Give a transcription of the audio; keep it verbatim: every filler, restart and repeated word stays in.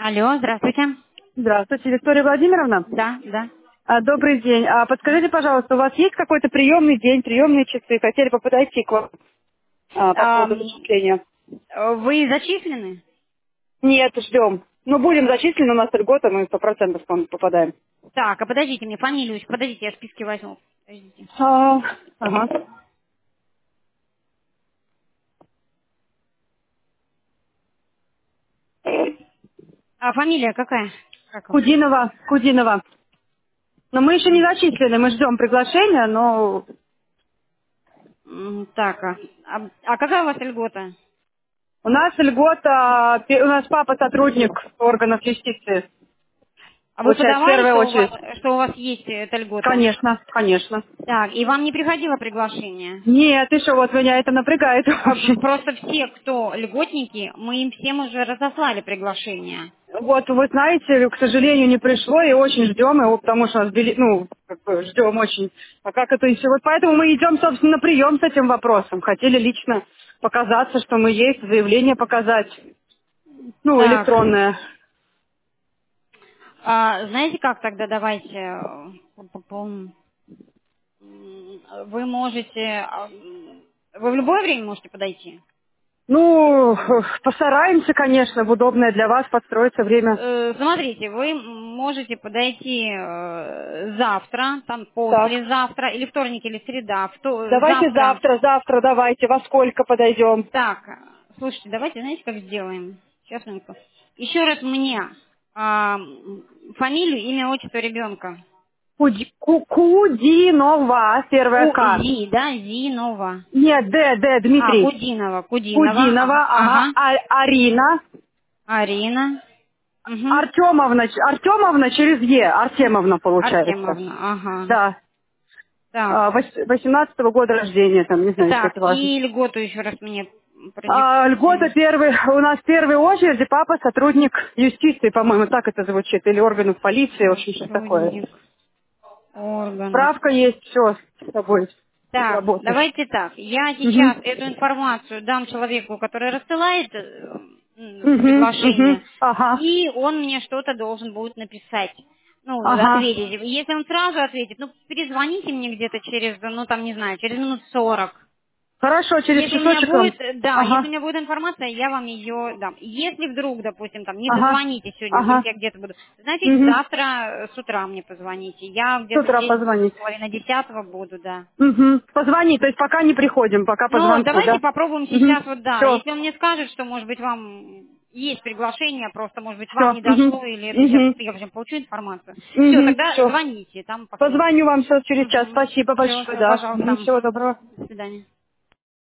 Алло, здравствуйте. Здравствуйте, Виктория Владимировна. Да, да. А, добрый день. А, подскажите, пожалуйста, у вас есть какой-то приемный день, приемные часы? Хотели бы подойти к вам а, по поводу Ам, зачисления. вы зачислены? Нет, ждем. Ну, будем зачислены, у нас льгота, мы сто процентов к вам попадаем. Так, а подождите мне фамилию, подождите, я списки возьму. Подождите. А, ага. А фамилия какая? Как вас? Кудинова, Кудинова. Но мы еще не зачислены, мы ждем приглашения, но М, Так, а, а, а какая у вас льгота? у нас льгота, пе- у нас папа сотрудник органов юстиции, А вы получается, в подавали, первую что у вас, очередь. что у вас есть эта льгота? Конечно, конечно. Так, и вам не приходило приглашение? Нет, еще вот меня это напрягает А, п- очень. Просто все, кто льготники, мы им всем уже разослали приглашение. Вот, вы знаете, к сожалению, не пришло, и очень ждем его, потому что нас били, ну, как бы ждем очень. А как это еще? Вот поэтому мы идем, собственно, на прием с этим вопросом. Хотели лично показаться, что мы есть, заявление показать, ну, Так, электронное. а, знаете как тогда, давайте, э, пу-пу-пум. М, Вы можете, а, м, вы в любое время можете подойти? Ну, постараемся, конечно, в удобное для вас подстроиться время. Э, Смотрите, вы можете подойти э, завтра, там Так, послезавтра, или вторник, или среда, вто- давайте завтра. завтра, завтра давайте, во сколько подойдем? Так, слушайте, давайте, знаете, как сделаем? Сейчас, минутку. Еще раз мне а, м, фамилию, имя, отчество ребенка. Куди- Ку- Кудинова, первая Ку К. Зи, да, Зинова. Нет, Д, Д, А, Дмитрий. Кудинова, Кудинова, Кудинова, ага, ага, ага. А- Арина, Арина. Угу. Артемовна, Ч- Артемовна через Е, Артемовна получается. Артемовна, ага. Да, Так, А, вось- восемнадцатого года рождения, там, не знаю, если так, это важно. и льготу еще раз мне А, льгота продиктуйте. первый, у нас в первой очереди папа сотрудник юстиции, по-моему, так это звучит, или органов полиции, в общем, что такое. Сотрудник органов. Справка есть, все с собой Так, работаешь. давайте так. Я Угу. сейчас эту информацию дам человеку, который рассылает э, м, Угу, угу, приглашение, ага, и он мне что-то должен будет написать. Ну, ага. ответить. Если он сразу ответит, ну, перезвоните мне где-то через, ну, там, не знаю, через минут сорок. Хорошо, через Если у меня часочек вам. будет, э, да, если у Ага, меня будет информация, я вам ее дам. Если вдруг, допустим, там не ага, дозвоните сегодня, вдруг ага. я где-то буду, значит, Угу. завтра э, с утра мне позвоните. Я С где-то утра здесь позвонить. половина десятого буду, да. Угу. Позвони, то есть пока не приходим, пока по Ну, звонку, давайте да? попробуем Угу. сейчас, вот да. Все, Если он мне скажет, что, может быть, вам есть приглашение, просто, может быть, вам все. не Угу. дошло, или это сейчас Угу. я уже получу информацию. Все, Угу. тогда Все. звоните, там посмотрим. Позвоню вам все через час. Угу. Спасибо Все, большое, все, да. пожалуйста. Угу. Всего Мгм. доброго. До свидания.